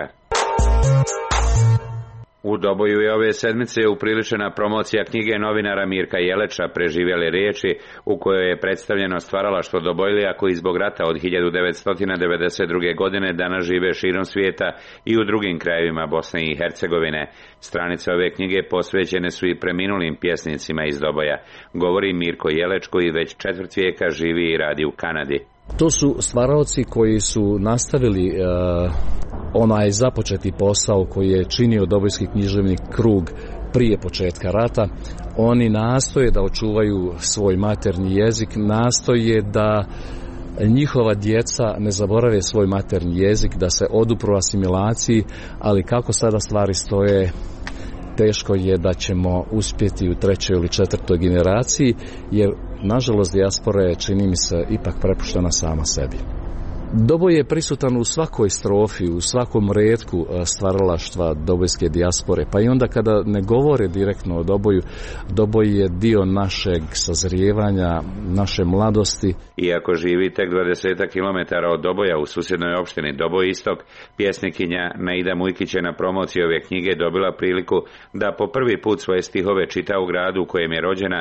U Doboju je ove sedmice upriličena promocija knjige novinara Mirka Jeleča Preživjele riječi, u kojoj je predstavljeno stvaralaštvo Dobojlija koji zbog rata od 1992. godine danas žive širom svijeta i u drugim krajevima Bosne i Hercegovine. Stranice ove knjige posvećene su i preminulim pjesnicima iz Doboja, govori Mirko Jeleć koji već 4 vijeka živi i radi u Kanadi. To su stvaraoci koji su nastavili onaj započeti posao koji je činio Dobojski književni krug prije početka rata. Oni nastoje da očuvaju svoj maternji jezik, nastoje da njihova djeca ne zaborave svoj maternji jezik, da se odupru asimilaciji, ali kako sada stvari stoje, teško je da ćemo uspjeti u 3. ili 4. generaciji, jer nažalost dijaspora je, čini mi se, ipak prepuštena sama sebi. Doboj je prisutan u svakoj strofi, u svakom retku stvaralaštva dobojske dijaspore, pa i onda kada ne govore direktno o Doboju, Doboj je dio našeg sazrijevanja, naše mladosti. Iako živi tek 20 kilometara od Doboja u susjednoj opštini Doboj Istok, pjesnikinja Naida Mujkić je na promociji ove knjige dobila priliku da po prvi put svoje stihove čita u gradu u kojem je rođena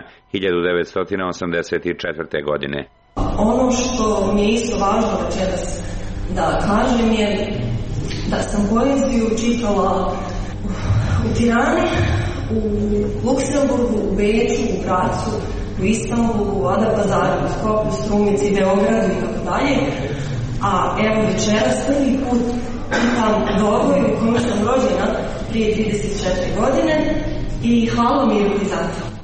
1984. godine. Ono što mi je isto važno večeras da kažem je da sam poeziju čitala u Tirani, u Luksemburgu, u Beču, u Gracu, u Istanbulu, u Adapazaru, u Skopju, Strumici, Beogradu i tako dalje. A evo večeras prvi put čitam Doboj u kojem sam rođena prije 34 godine i hvala mi je za to.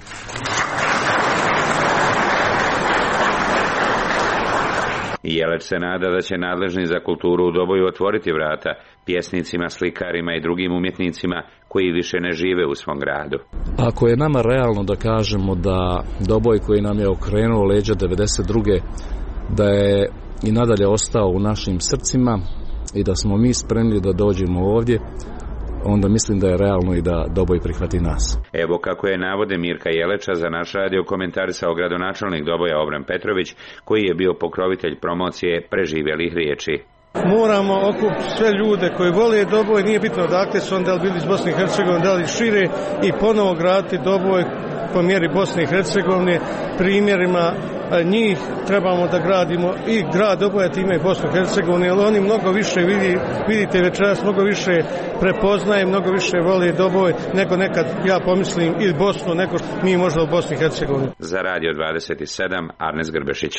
Jeleć se nada da će nadležni za kulturu u Doboju otvoriti vrata pjesnicima, slikarima i drugim umjetnicima koji više ne žive u svom gradu. Ako je nama realno da kažemo da Doboj koji nam je okrenuo leđa 92. da je i nadalje ostao u našim srcima i da smo mi spremni da dođemo ovdje, onda mislim da je realno i da Doboj prihvati nas. Evo kako je navode Mirka Jeleča za naš radio komentarisao gradonačelnik Doboja Obran Petrović, koji je bio pokrovitelj promocije preživjelih riječi. Moramo okupiti sve ljude koji vole Doboj, nije bitno odakle su onda bili iz Bosne i Hercegovine, da li šire, i ponovo graditi Doboj po mjeri Bosne i Hercegovine, primjerima njih trebamo da gradimo i grad Doboja time i Bosnu i Hercegovine, jer oni mnogo više vidite večeras, mnogo više prepoznaje, mnogo više vole Doboj nego nekad, ja pomislim, i Bosnu nego mi možda u Bosni i Hercegovini. Za Radio 27, Arnes Grbešić.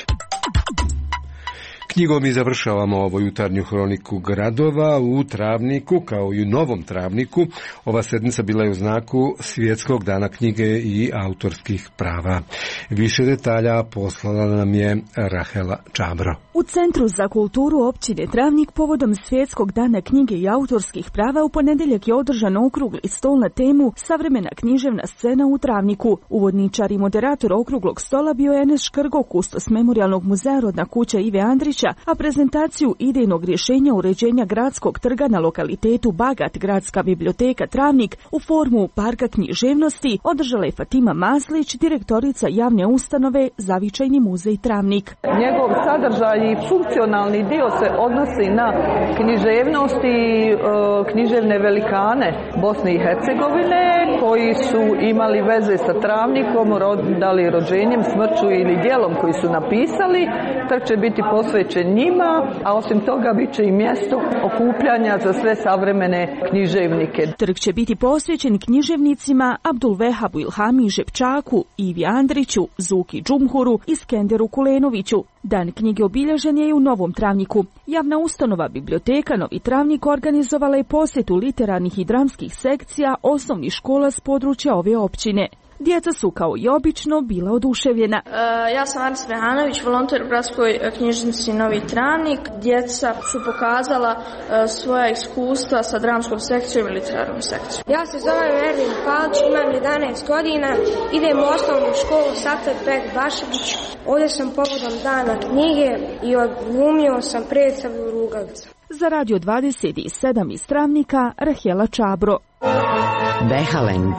Knjigom i završavamo ovu jutarnju hroniku gradova. U Travniku, kao i u Novom Travniku, ova sedmica bila je u znaku Svjetskog dana knjige i autorskih prava. Više detalja poslala nam je Rahela Čabro. U Centru za kulturu općine Travnik povodom Svjetskog dana knjige i autorskih prava u ponedjeljak je održan okrugli stol na temu Savremena književna scena u Travniku. Uvodničar i moderator okruglog stola bio je Enes Škrgo, kustos Memorijalnog muzeja Rodna kuća Ive Andrića, a prezentaciju idejnog rješenja uređenja gradskog trga na lokalitetu Bagat, Gradska biblioteka Travnik u formu parka književnosti održala je Fatima Maslić, direktorica javne ustanove Zavičajni muzej Travnik. Njegov sadržaj i funkcionalni dio se odnosi na književnost i književne velikane Bosne i Hercegovine koji su imali veze sa Travnikom, da li rođenjem, smrću ili djelom koji su napisali. Trg će biti posvećen njima, a osim toga bit će i mjesto okupljanja za sve savremene književnike. Trg će biti posvećen književnicima Abdul Vehabu Ilhami Žepčaku, Ivi Andriću, Zuki Džumhuru i Skenderu Kulenoviću. Dan knjige obilježen je i u Novom Travniku. Javna ustanova Biblioteka Novi Travnik organizovala je posjetu literarnih i dramskih sekcija osnovnih škola s područja ove općine. Djeca su kao i obično bila oduševljena. Ja sam Aris Mehanović, volonter u gradskoj knjižnici Novi Travnik. Djeca su pokazala svoja iskustva sa dramskom sekcijom i literarnom sekcijom. Ja se zovem Ervin Palić, imam 11 godina, idem u osnovnu školu Sater Pek Bašegić. Ovdje sam povodom dana knjige i odglumio sam predstavu Rugavca. Za Radio 27 iz Travnika, Rahela Čabro. Behalend.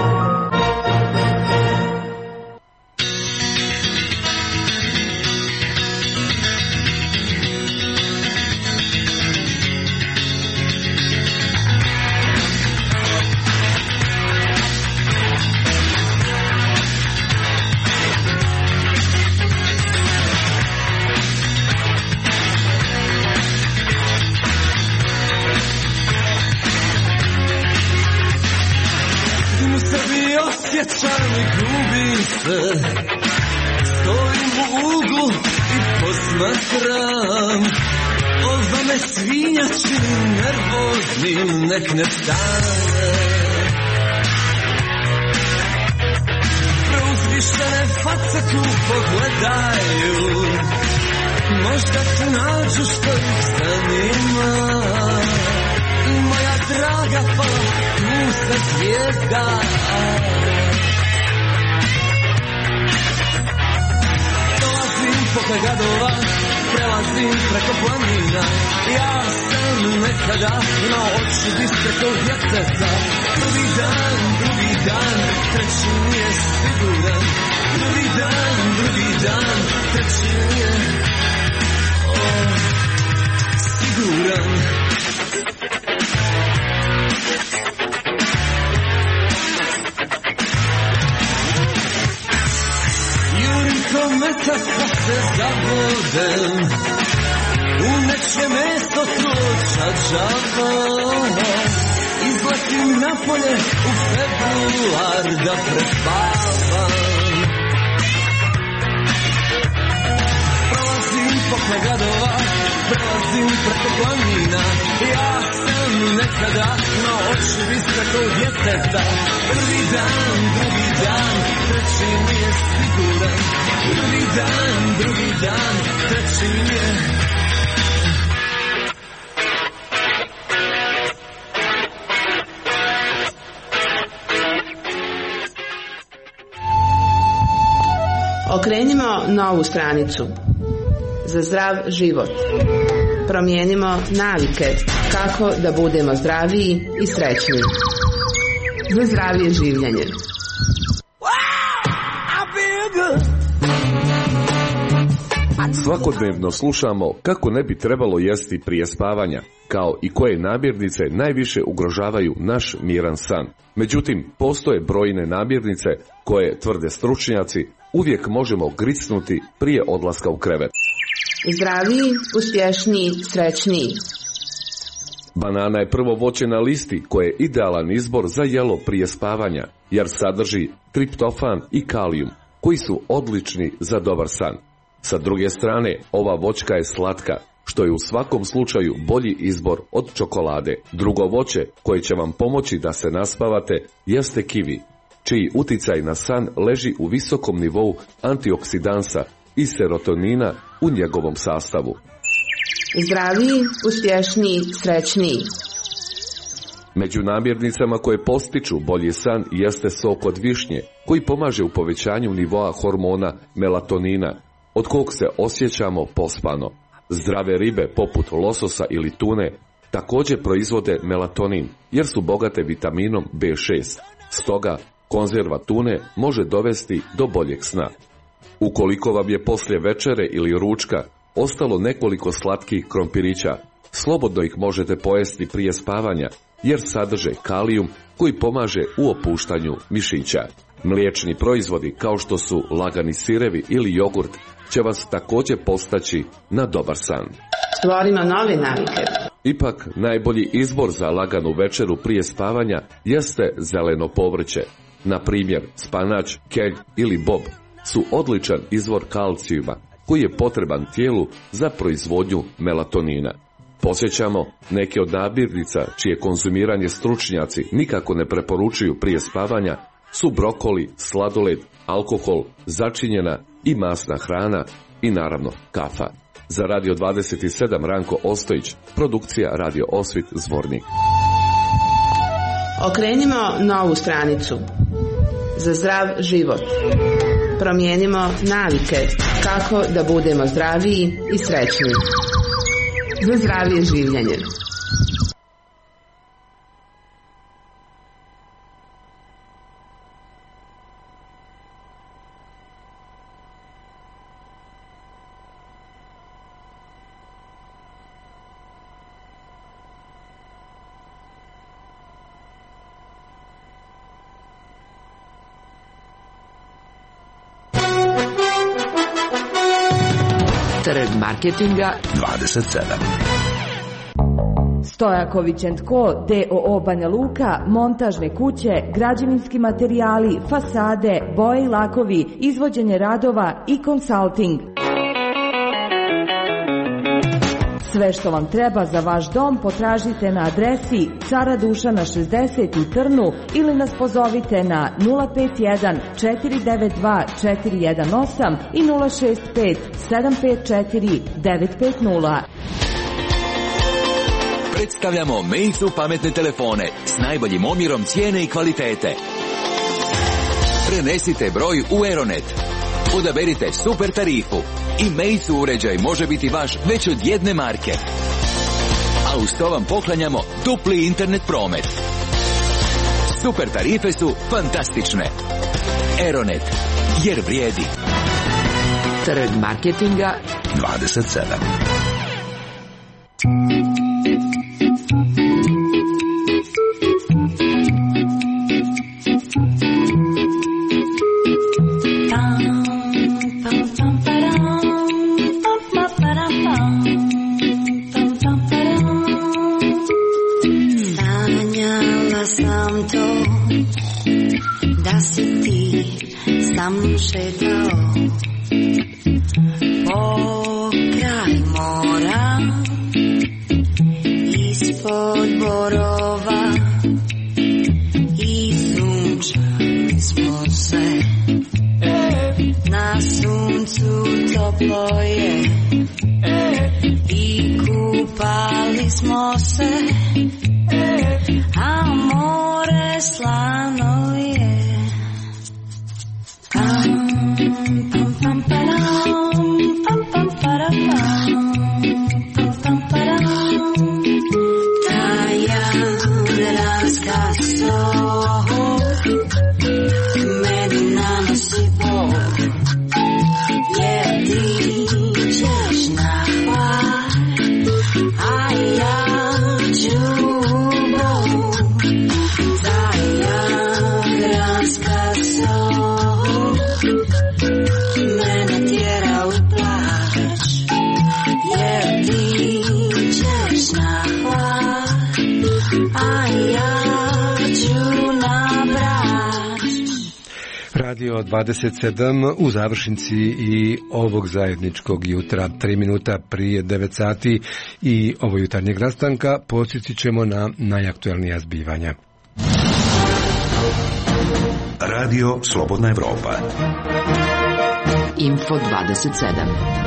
Osjećam i gubim se, stojim u uglu i posmatram. Ova me svinja čini nervoznim, nek ne stane. Preuzvištene face tu pogledaju, možda tu nađu što ih zanima. Moja draga, pa tu se zvijezda. Dolazim pokraj gradova, prelazim Prolazim preko planina, ja sam nekada imao oči bistre kao djeteta. Prvi dan, treći nije siguran. Drugi dan, treći nije siguran. Kometa pa se zabodem u neče mesto tloča džava. Izletim napolje u februar da prespavam. Prolazim pokraj gradova, prelazim preko planina. Ja sam nekada na oči bistra kao djeteta. Prvi dan, treći nije siguran. Drugi dan, treći nije. Okrenimo novu stranicu. Za zdrav život. Promijenimo navike kako da budemo zdraviji i srećniji. Za zdravije življenje. Svakodnevno slušamo kako ne bi trebalo jesti prije spavanja, kao i koje namirnice najviše ugrožavaju naš miran san. Međutim, postoje brojne namirnice koje, tvrde stručnjaci, uvijek možemo gricnuti prije odlaska u krevet. Zdraviji, uspješniji, srećniji. Banana je prvo voće na listi koje je idealan izbor za jelo prije spavanja, jer sadrži triptofan i kalijum, koji su odlični za dobar san. Sa druge strane, ova voćka je slatka, što je u svakom slučaju bolji izbor od čokolade. Drugo voće koje će vam pomoći da se naspavate jeste kivi, čiji uticaj na san leži u visokom nivou antioksidansa i serotonina u njegovom sastavu. Zdraviji, uspješniji, srećniji. Među namirnicama koje postiču bolji san jeste sok od višnje, koji pomaže u povećanju nivoa hormona melatonina, od kog se osjećamo pospano. Zdrave ribe poput lososa ili tune također proizvode melatonin, jer su bogate vitaminom B6. Stoga, konzerva tune može dovesti do boljeg sna. Ukoliko vam je poslije večere ili ručka ostalo nekoliko slatkih krompirića, slobodno ih možete pojesti prije spavanja, jer sadrže kalijum koji pomaže u opuštanju mišića. Mliječni proizvodi kao što su lagani sirevi ili jogurt će vas također postaći na dobar san. Stvorimo nove navike. Ipak, najbolji izbor za laganu večeru prije spavanja jeste zeleno povrće. Na primjer, spanač, kelj ili bob su odličan izvor kalcijuma koji je potreban tijelu za proizvodnju melatonina. Podsjećamo, neke od namirnica čije konzumiranje stručnjaci nikako ne preporučuju prije spavanja su brokoli, sladoled, alkohol, začinjena i masna hrana i naravno kafa. Za Radio 27 Ranko Ostojić, produkcija Radio Osvit Zvornik. Okrenimo novu stranicu. Za zdrav život. Promijenimo navike kako da budemo zdraviji i srećniji. Za zdravije življenje. Trg marketinga 27. Stojaković & Co. d.o.o. Banja Luka, montažne kuće, građevinski materijali, fasade, boje i lakovi, izvođenje radova i konsalting. Sve što vam treba za vaš dom potražite na adresi Cara Dušana 60 u Trnu ili nas pozovite na 051 492 418 i 065 754 950. Predstavljamo Meizu pametne telefone s najboljim omjerom cijene i kvalitete. Prenesite broj u Aeronet. Odaberite super tarifu. I Meizu uređaj može biti vaš već od jedne marke. A uz to vam poklanjamo dupli internet promet. Super tarife su fantastične. Aeronet, jer vrijedi. Trg marketinga 27. Sanjala sam to, da si ti sa mnom šetao po kraj mora, ispod borova i sunčali smo se. Na suncu toplo je i kupali smo se, a more slano je. Pam, pam, pam, param, pam, pam, param, pam, pam, param. Ta jadranska sol meni nanosi bol, jer ti ćeš na hvar, a ja ću bol. Ta jadranska sol mene tjera u plać, jer ti ćeš na hvar, a ja ću na brač. Radio 27 u završnici i ovog zajedničkog jutra, 3 minuta prije 9 sati i ovo jutarnjeg rastanka podsjetit ćemo na najaktualnija zbivanja. Radio Slobodna Evropa. Info 27.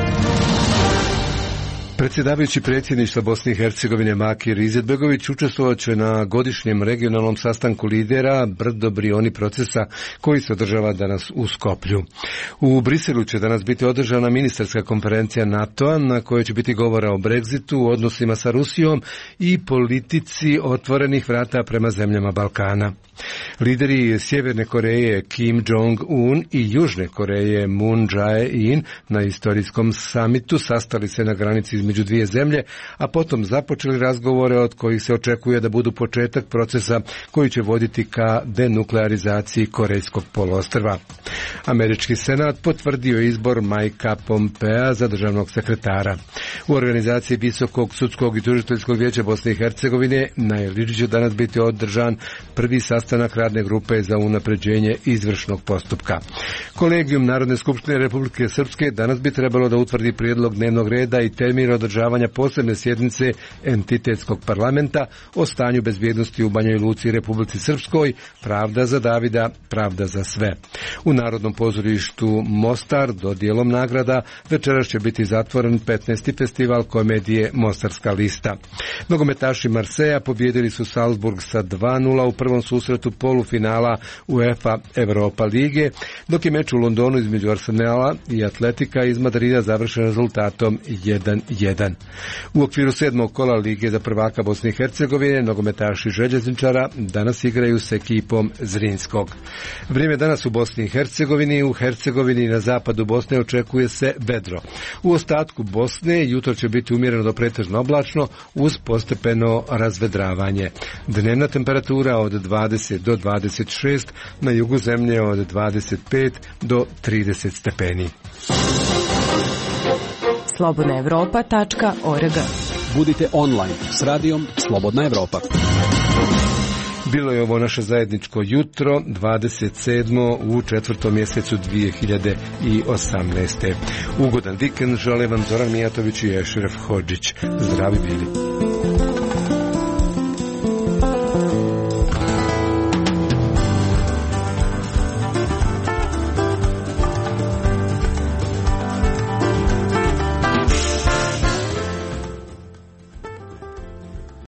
Predsjedavajući predsjedništva Bosne i Hercegovine Bakir Izetbegović učestvovat će na godišnjem regionalnom sastanku lidera Brdo-Brioni procesa koji se održava danas u Skoplju. U Briselu će danas biti održana ministarska konferencija NATO-a na kojoj će biti govora o Brexitu, odnosima sa Rusijom i politici otvorenih vrata prema zemljama Balkana. Lideri Sjeverne Koreje Kim Jong-un i Južne Koreje Moon Jae-in na istorijskom samitu sastali se na granici između dvije zemlje, a potom započeli razgovore od kojih se očekuje da budu početak procesa koji će voditi ka denuklearizaciji Korejskog poluostrva. Američki senat potvrdio izbor Mikea Pompea za državnog sekretara. U organizaciji Visokog sudskog i tužiteljskog vijeća Bosne i Hercegovine na Iliđu će danas biti održan prvi sastanak radne grupe za unapređenje izvršnog postupka. Kolegijum Narodne skupštine Republike Srpske danas bi trebalo da utvrdi prijedlog dnevnog reda i termin održavanja posebne sjednice entitetskog parlamenta o stanju bezbjednosti u Banjoj Luci i Republici Srpskoj, pravda za Davida, pravda za sve. U Narodnom pozorištu Mostar dodjelom nagrada večeras će biti zatvoren 15. festival komedije Mostarska lista. Nogometaši Marseja pobjedili su Salzburg sa 2:0 u prvom susretu polufinala UEFA Europa lige, dok je meč u Londonu između Arsenala i Atletika iz Madrida završen rezultatom 1:1. U okviru 7. kola Lige za prvaka Bosne i Hercegovine nogometaši Željezničara danas igraju s ekipom Zrinskog. Vrijeme danas u Bosni i Hercegovini. U Hercegovini i na zapadu Bosne očekuje se vedro. U ostatku Bosne jutro će biti umjereno do pretežno oblačno uz postepeno razvedravanje. Dnevna temperatura od 20 do 26, na jugu zemlje od 25 do 30 stepeni. slobodnaevropa.org. Budite online s radijom Slobodna Evropa. Bilo je ovo naše zajedničko jutro, 27. u 4. mjesecu 2018. Ugodan vikend žele vam Zoran Mijatović i Ešref Hodžić. Zdravi bili.